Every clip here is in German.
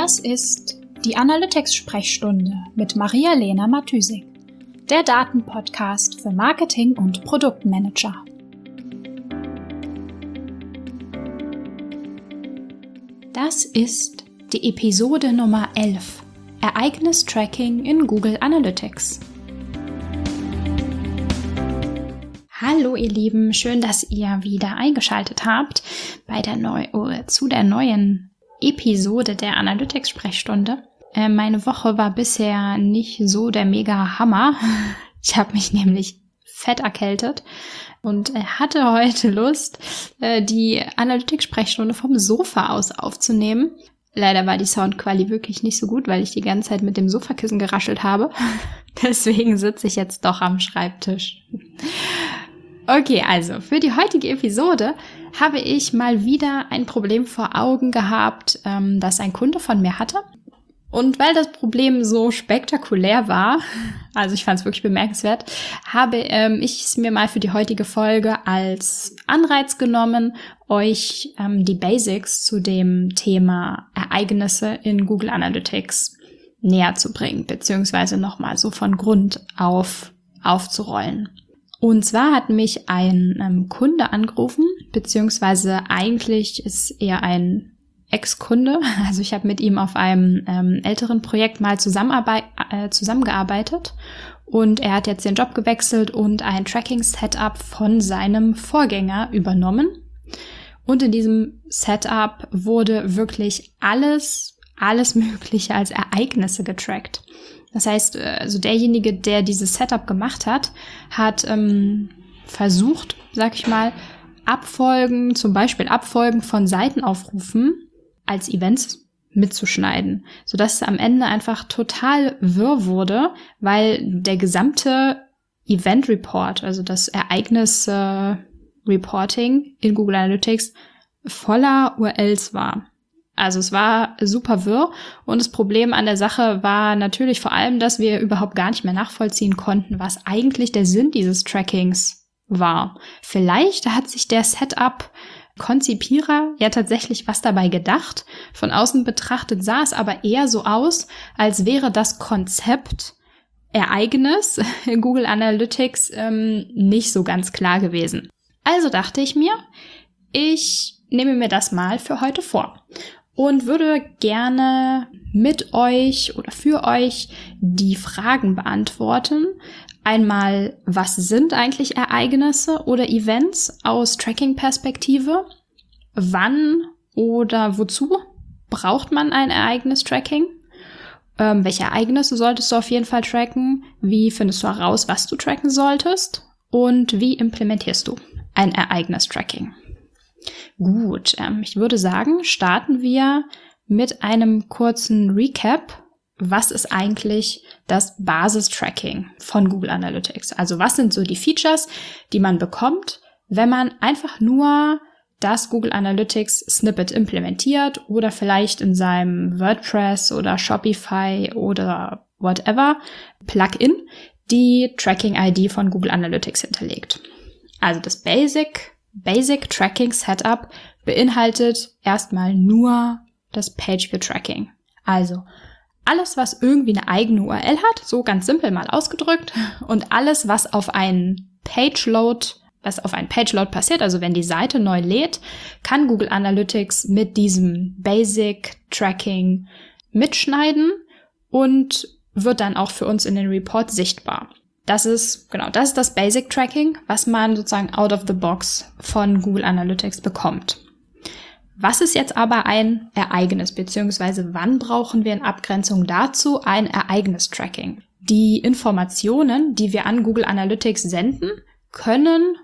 Das ist die Analytics-Sprechstunde mit Maria-Lena Matysik, der Datenpodcast für Marketing- und Produktmanager. Das ist die Episode Nummer 11, Ereignis-Tracking in Google Analytics. Hallo ihr Lieben, schön, dass ihr wieder eingeschaltet habt zu der neuen Episode der Analytics-Sprechstunde. Meine Woche war bisher nicht so der Mega-Hammer. Ich habe mich nämlich fett erkältet und hatte heute Lust, die Analytics-Sprechstunde vom Sofa aus aufzunehmen. Leider war die Soundqualität wirklich nicht so gut, weil ich die ganze Zeit mit dem Sofakissen geraschelt habe. Deswegen sitze ich jetzt doch am Schreibtisch. Okay, also für die heutige Episode habe ich mal wieder ein Problem vor Augen gehabt, das ein Kunde von mir hatte. Und weil das Problem so spektakulär war, also ich fand es wirklich bemerkenswert, habe ich es mir mal für die heutige Folge als Anreiz genommen, euch die Basics zu dem Thema Ereignisse in Google Analytics näher zu bringen, beziehungsweise nochmal so von Grund auf aufzurollen. Und zwar hat mich ein Kunde angerufen, beziehungsweise eigentlich ist er ein Ex-Kunde. Also ich habe mit ihm auf einem älteren Projekt mal zusammengearbeitet und er hat jetzt den Job gewechselt und ein Tracking-Setup von seinem Vorgänger übernommen. Und in diesem Setup wurde wirklich alles Mögliche als Ereignisse getrackt. Das heißt, also derjenige, der dieses Setup gemacht hat, hat versucht, sag ich mal, zum Beispiel Abfolgen von Seitenaufrufen als Events mitzuschneiden, sodass es am Ende einfach total wirr wurde, weil der gesamte Event Report, also das Ereignis Reporting in Google Analytics voller URLs war. Also es war super wirr und das Problem an der Sache war natürlich vor allem, dass wir überhaupt gar nicht mehr nachvollziehen konnten, was eigentlich der Sinn dieses Trackings war. Vielleicht hat sich der Setup-Konzipierer ja tatsächlich was dabei gedacht. Von außen betrachtet sah es aber eher so aus, als wäre das Konzept Ereignis in Google Analytics nicht so ganz klar gewesen. Also dachte ich mir, ich nehme mir das mal für heute vor und würde gerne mit euch oder für euch die Fragen beantworten. Einmal, was sind eigentlich Ereignisse oder Events aus Tracking-Perspektive? Wann oder wozu braucht man ein Ereignis-Tracking? Welche Ereignisse solltest du auf jeden Fall tracken? Wie findest du heraus, was du tracken solltest? Und wie implementierst du ein Ereignis-Tracking? Gut, ich würde sagen, starten wir mit einem kurzen Recap. Was ist eigentlich das Basis-Tracking von Google Analytics? Also was sind so die Features, die man bekommt, wenn man einfach nur das Google Analytics Snippet implementiert oder vielleicht in seinem WordPress oder Shopify oder whatever Plugin die Tracking-ID von Google Analytics hinterlegt. Also das Basic Tracking Setup beinhaltet erstmal nur das Pageview Tracking. Also alles, was irgendwie eine eigene URL hat, so ganz simpel mal ausgedrückt, und alles, was auf einen Page-Load passiert, also wenn die Seite neu lädt, kann Google Analytics mit diesem Basic Tracking mitschneiden und wird dann auch für uns in den Report sichtbar. Das ist das Basic Tracking, was man sozusagen out of the box von Google Analytics bekommt. Was ist jetzt aber ein Ereignis, beziehungsweise wann brauchen wir in Abgrenzung dazu ein Ereignis-Tracking? Die Informationen, die wir an Google Analytics senden, können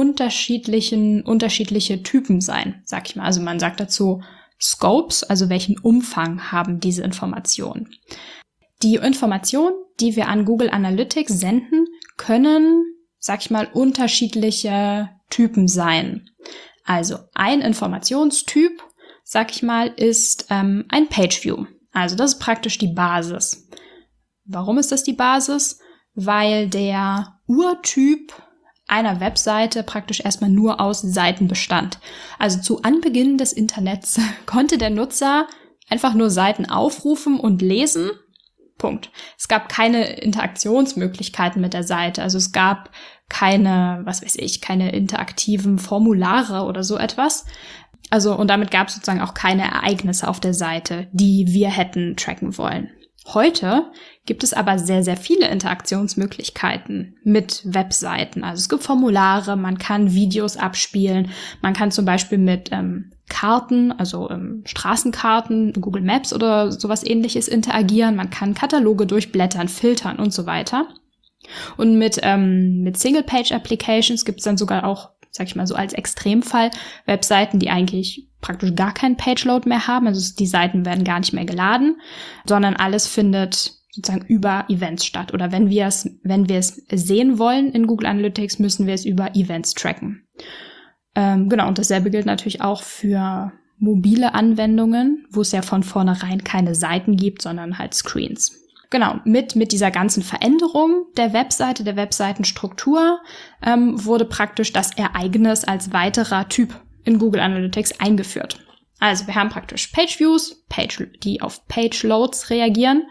unterschiedliche Typen sein, sag ich mal. Also man sagt dazu Scopes, also welchen Umfang haben diese Informationen. Die Informationen, die wir an Google Analytics senden, können, sag ich mal, unterschiedliche Typen sein. Also ein Informationstyp, sag ich mal, ist ein Pageview. Also das ist praktisch die Basis. Warum ist das die Basis? Weil der Urtyp einer Webseite praktisch erstmal nur aus Seiten bestand. Also zu Anbeginn des Internets konnte der Nutzer einfach nur Seiten aufrufen und lesen. Punkt. Es gab keine Interaktionsmöglichkeiten mit der Seite. Also es gab keine, keine interaktiven Formulare oder so etwas. Also, und damit gab es sozusagen auch keine Ereignisse auf der Seite, die wir hätten tracken wollen. Heute gibt es aber sehr, sehr viele Interaktionsmöglichkeiten mit Webseiten. Also es gibt Formulare, man kann Videos abspielen, man kann zum Beispiel mit Karten, also Straßenkarten, Google Maps oder sowas Ähnliches interagieren, man kann Kataloge durchblättern, filtern und so weiter. Und mit Single-Page-Applications gibt es dann sogar auch, sag ich mal so als Extremfall, Webseiten, die eigentlich praktisch gar keinen Page-Load mehr haben. Also die Seiten werden gar nicht mehr geladen, sondern alles findet sozusagen über Events statt. Oder wenn wir es sehen wollen in Google Analytics, müssen wir es über Events tracken. Genau, und dasselbe gilt natürlich auch für mobile Anwendungen, wo es ja von vornherein keine Seiten gibt, sondern halt Screens. Genau, mit dieser ganzen Veränderung der Webseite, der Webseitenstruktur, wurde praktisch das Ereignis als weiterer Typ in Google Analytics eingeführt. Also wir haben praktisch Page-Views, die auf Page-Loads reagieren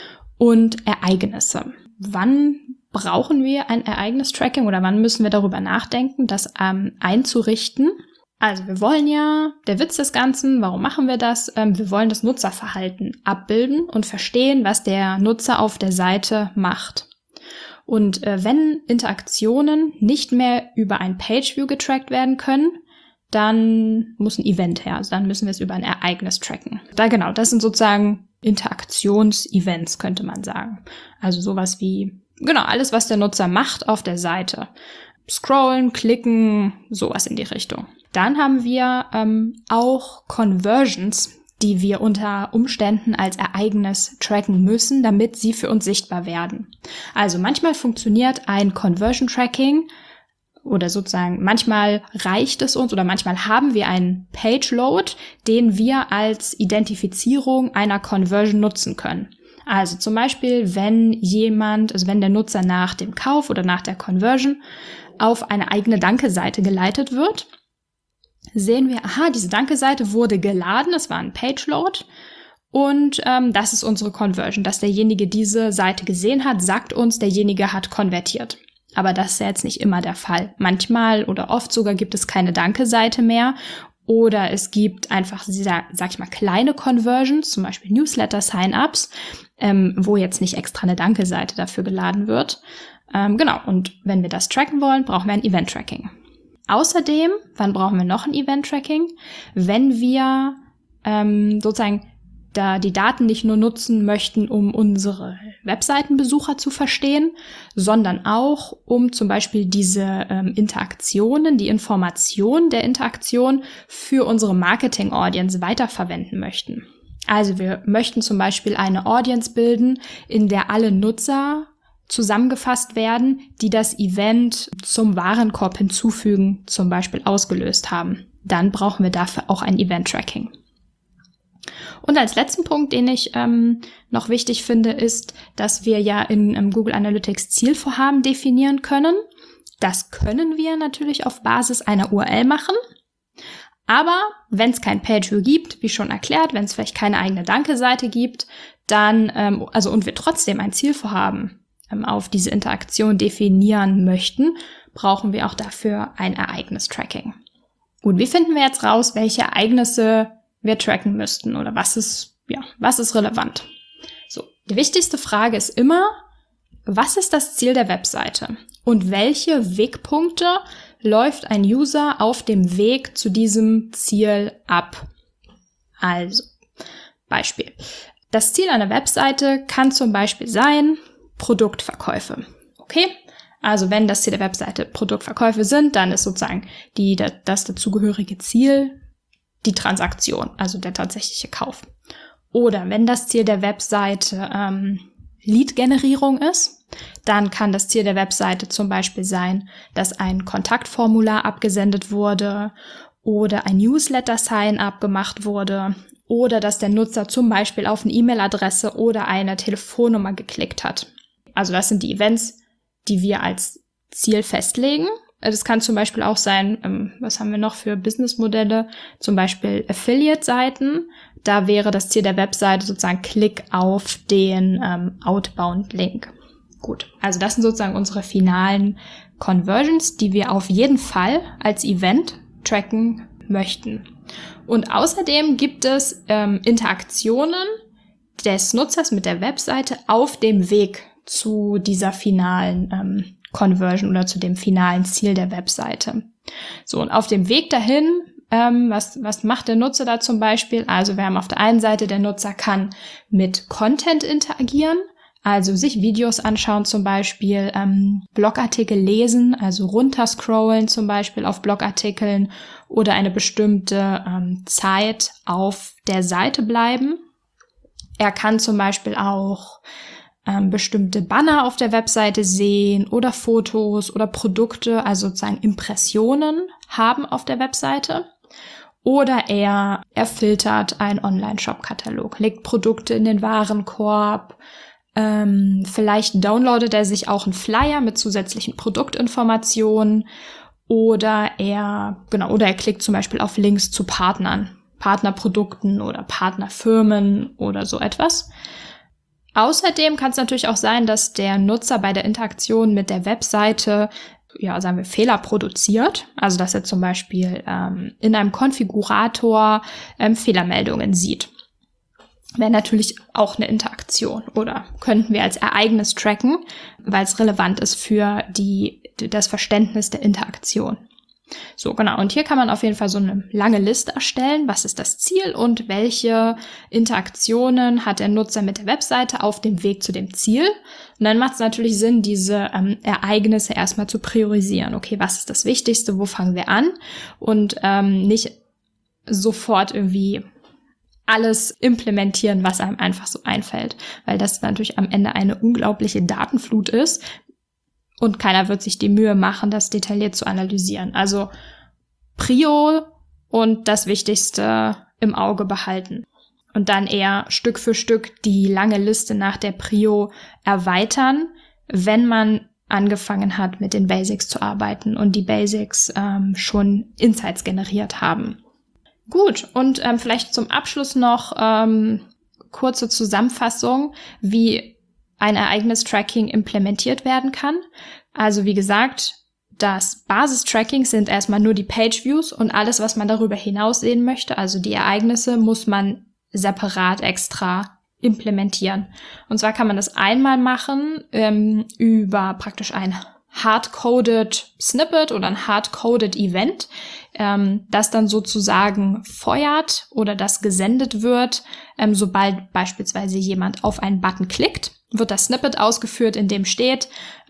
und Ereignisse. Wann brauchen wir ein Ereignis-Tracking oder wann müssen wir darüber nachdenken, das einzurichten? Also wir wollen ja, der Witz des Ganzen, warum machen wir das? Wir wollen das Nutzerverhalten abbilden und verstehen, was der Nutzer auf der Seite macht. Und wenn Interaktionen nicht mehr über ein Page-View getrackt werden können, dann muss ein Event her. Also dann müssen wir es über ein Ereignis tracken. Das sind sozusagen Interaktions-Events, könnte man sagen. Also sowas wie, alles, was der Nutzer macht auf der Seite. Scrollen, klicken, sowas in die Richtung. Dann haben wir auch Conversions, die wir unter Umständen als Ereignis tracken müssen, damit sie für uns sichtbar werden. Also manchmal funktioniert ein Conversion Tracking oder sozusagen manchmal reicht es uns oder manchmal haben wir einen Page Load, den wir als Identifizierung einer Conversion nutzen können. Also zum Beispiel, wenn der Nutzer nach dem Kauf oder nach der Conversion auf eine eigene Danke-Seite geleitet wird, sehen wir, diese Danke-Seite wurde geladen, es war ein Page-Load und das ist unsere Conversion. Dass derjenige diese Seite gesehen hat, sagt uns, derjenige hat konvertiert. Aber das ist ja jetzt nicht immer der Fall. Manchmal oder oft sogar gibt es keine Danke-Seite mehr oder es gibt einfach, sag ich mal, kleine Conversions, zum Beispiel Newsletter-Sign-Ups, wo jetzt nicht extra eine Danke-Seite dafür geladen wird. Und wenn wir das tracken wollen, brauchen wir ein Event-Tracking. Außerdem, wann brauchen wir noch ein Event-Tracking? Wenn wir sozusagen da die Daten nicht nur nutzen möchten, um unsere Webseitenbesucher zu verstehen, sondern auch, um zum Beispiel diese Interaktionen, die Information der Interaktion für unsere Marketing-Audience weiterverwenden möchten. Also wir möchten zum Beispiel eine Audience bilden, in der alle Nutzer zusammengefasst werden, die das Event zum Warenkorb hinzufügen, zum Beispiel ausgelöst haben. Dann brauchen wir dafür auch ein Event-Tracking. Und als letzten Punkt, den ich noch wichtig finde, ist, dass wir ja in Google Analytics Zielvorhaben definieren können. Das können wir natürlich auf Basis einer URL machen. Aber wenn es kein Pageview gibt, wie schon erklärt, wenn es vielleicht keine eigene Danke-Seite gibt, dann, und wir trotzdem ein Zielvorhaben auf diese Interaktion definieren möchten, brauchen wir auch dafür ein Ereignis-Tracking. Gut, wie finden wir jetzt raus, welche Ereignisse wir tracken müssten oder was ist relevant? So, die wichtigste Frage ist immer, was ist das Ziel der Webseite und welche Wegpunkte läuft ein User auf dem Weg zu diesem Ziel ab? Also, Beispiel. Das Ziel einer Webseite kann zum Beispiel sein, Produktverkäufe. Okay? Also wenn das Ziel der Webseite Produktverkäufe sind, dann ist sozusagen das dazugehörige Ziel die Transaktion, also der tatsächliche Kauf. Oder wenn das Ziel der Webseite Lead-Generierung ist, dann kann das Ziel der Webseite zum Beispiel sein, dass ein Kontaktformular abgesendet wurde oder ein Newsletter-Sign-up gemacht wurde oder dass der Nutzer zum Beispiel auf eine E-Mail-Adresse oder eine Telefonnummer geklickt hat. Also das sind die Events, die wir als Ziel festlegen. Das kann zum Beispiel auch sein, was haben wir noch für Businessmodelle? Zum Beispiel Affiliate-Seiten. Da wäre das Ziel der Webseite sozusagen Klick auf den Outbound-Link. Gut, also das sind sozusagen unsere finalen Conversions, die wir auf jeden Fall als Event tracken möchten. Und außerdem gibt es Interaktionen des Nutzers mit der Webseite auf dem Weg zu dieser finalen Conversion oder zu dem finalen Ziel der Webseite. So, und auf dem Weg dahin, was macht der Nutzer da zum Beispiel? Also wir haben auf der einen Seite, der Nutzer kann mit Content interagieren, also sich Videos anschauen zum Beispiel, Blogartikel lesen, also runterscrollen zum Beispiel auf Blogartikeln oder eine bestimmte Zeit auf der Seite bleiben. Er kann zum Beispiel auch bestimmte Banner auf der Webseite sehen oder Fotos oder Produkte, also sozusagen Impressionen haben auf der Webseite. Oder er filtert einen Online-Shop-Katalog, legt Produkte in den Warenkorb, vielleicht downloadet er sich auch einen Flyer mit zusätzlichen Produktinformationen oder er klickt zum Beispiel auf Links zu Partnern, Partnerprodukten oder Partnerfirmen oder so etwas. Außerdem kann es natürlich auch sein, dass der Nutzer bei der Interaktion mit der Webseite, sagen wir, Fehler produziert. Also, dass er zum Beispiel in einem Konfigurator Fehlermeldungen sieht. Wäre natürlich auch eine Interaktion oder könnten wir als Ereignis tracken, weil es relevant ist für das Verständnis der Interaktion. So, genau. Und hier kann man auf jeden Fall so eine lange Liste erstellen. Was ist das Ziel und welche Interaktionen hat der Nutzer mit der Webseite auf dem Weg zu dem Ziel? Und dann macht es natürlich Sinn, diese Ereignisse erstmal zu priorisieren. Okay, was ist das Wichtigste? Wo fangen wir an? Und nicht sofort irgendwie alles implementieren, was einem einfach so einfällt. Weil das natürlich am Ende eine unglaubliche Datenflut ist. Und keiner wird sich die Mühe machen, das detailliert zu analysieren. Also Prio und das Wichtigste im Auge behalten. Und dann eher Stück für Stück die lange Liste nach der Prio erweitern, wenn man angefangen hat, mit den Basics zu arbeiten und die Basics schon Insights generiert haben. Gut, und vielleicht zum Abschluss noch kurze Zusammenfassung, wie ein Ereignistracking implementiert werden kann. Also wie gesagt, das Basistracking sind erstmal nur die Pageviews und alles, was man darüber hinaus sehen möchte, also die Ereignisse, muss man separat extra implementieren. Und zwar kann man das einmal machen über praktisch ein hard-coded Snippet oder ein hard-coded Event, das dann sozusagen feuert oder das gesendet wird, sobald beispielsweise jemand auf einen Button klickt. Wird das Snippet ausgeführt, in dem steht,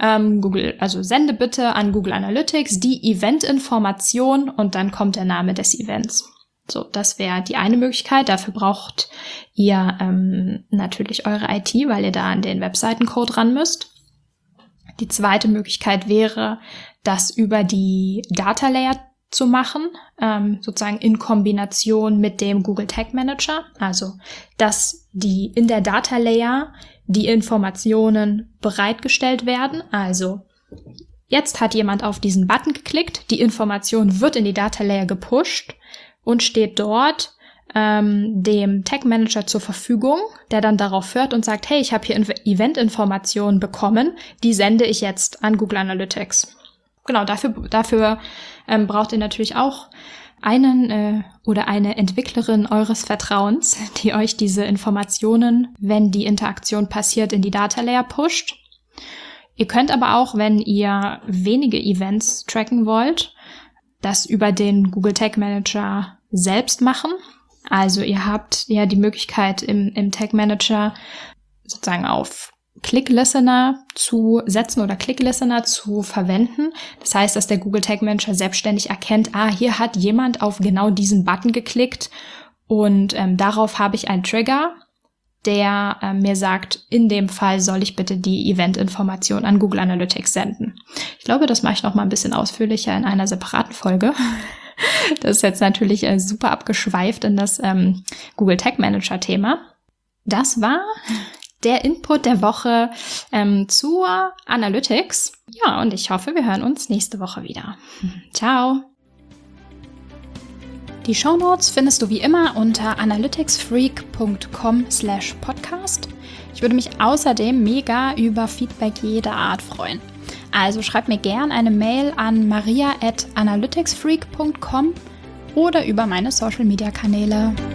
sende bitte an Google Analytics die Event-Information und dann kommt der Name des Events. So, das wäre die eine Möglichkeit. Dafür braucht ihr natürlich eure IT, weil ihr da an den Webseitencode ran müsst. Die zweite Möglichkeit wäre, das über die Data Layer zu machen, sozusagen in Kombination mit dem Google Tag Manager. Also, dass in der Data Layer die Informationen bereitgestellt werden. Also, jetzt hat jemand auf diesen Button geklickt, die Information wird in die Data Layer gepusht und steht dort dem Tag Manager zur Verfügung, der dann darauf hört und sagt, hey, ich habe hier Event-Informationen bekommen, die sende ich jetzt an Google Analytics. Genau, dafür braucht ihr natürlich auch einen oder eine Entwicklerin eures Vertrauens, die euch diese Informationen, wenn die Interaktion passiert, in die Data Layer pusht. Ihr könnt aber auch, wenn ihr wenige Events tracken wollt, das über den Google Tag Manager selbst machen. Also ihr habt ja die Möglichkeit im Tag Manager sozusagen auf Click Listener zu setzen oder Click Listener zu verwenden. Das heißt, dass der Google Tag Manager selbstständig erkennt, hier hat jemand auf genau diesen Button geklickt und darauf habe ich einen Trigger, der mir sagt, in dem Fall soll ich bitte die Event-Information an Google Analytics senden. Ich glaube, das mache ich noch mal ein bisschen ausführlicher in einer separaten Folge. Das ist jetzt natürlich super abgeschweift in das Google Tag Manager Thema. Das war der Input der Woche zur Analytics. Ja, und ich hoffe, wir hören uns nächste Woche wieder. Ciao! Die Shownotes findest du wie immer unter analyticsfreak.com/podcast. Ich würde mich außerdem mega über Feedback jeder Art freuen. Also schreib mir gern eine Mail an maria@analyticsfreak.com oder über meine Social-Media-Kanäle.